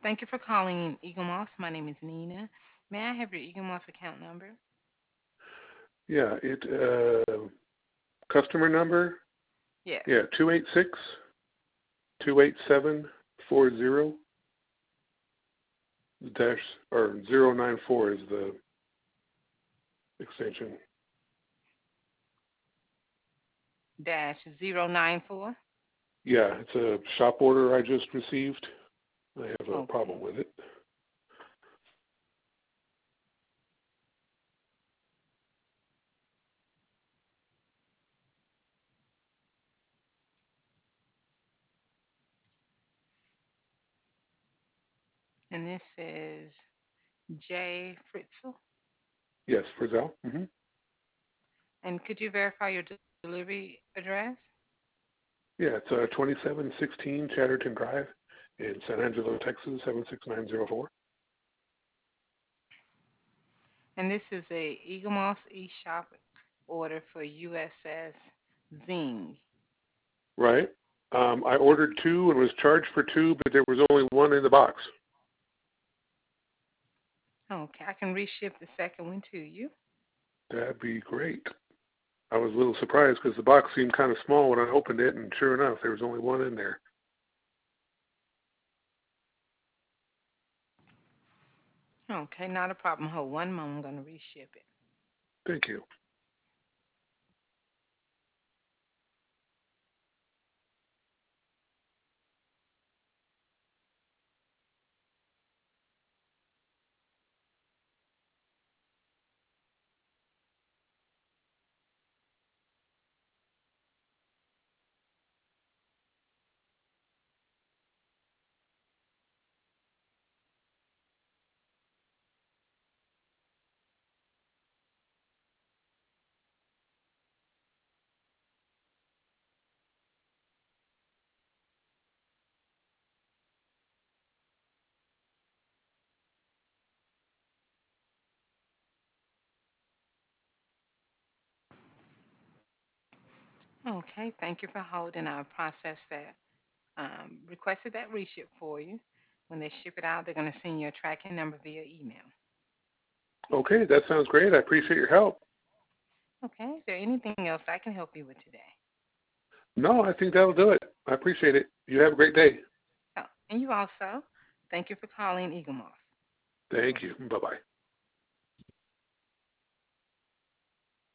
Thank you for calling Eagle Moss. My name is Nina. May I have your Eagle Moss account number? Yeah, customer number, Yes. yeah, 286-287-40 dash or 094 is the extension. -094. Yeah, it's a shop order I just received. I have a Okay. problem with it. And this is J. Fritzel. Yes, Frizzell. And could you verify your delivery address? Yeah, it's 2716 Chatterton Drive in San Angelo, Texas, 76904. And this is a Eagle Moss eShop order for USS Zing. Right. I ordered two and was charged for two, but there was only one in the box. Okay, I can reship the second one to you. That'd be great. I was a little surprised because the box seemed kind of small when I opened it, and sure enough, there was only one in there. Okay, not a problem. Hold one moment. I'm going to reship it. Thank you. Okay, thank you for holding. I'll process that. Requested that reship for you. When they ship it out, they're going to send you a tracking number via email. Okay, that sounds great. I appreciate your help. Okay, is there anything else I can help you with today? No, I think that'll do it. I appreciate it. You have a great day. Oh, and you also, thank you for calling Eagle Moss. Thank you. Bye-bye.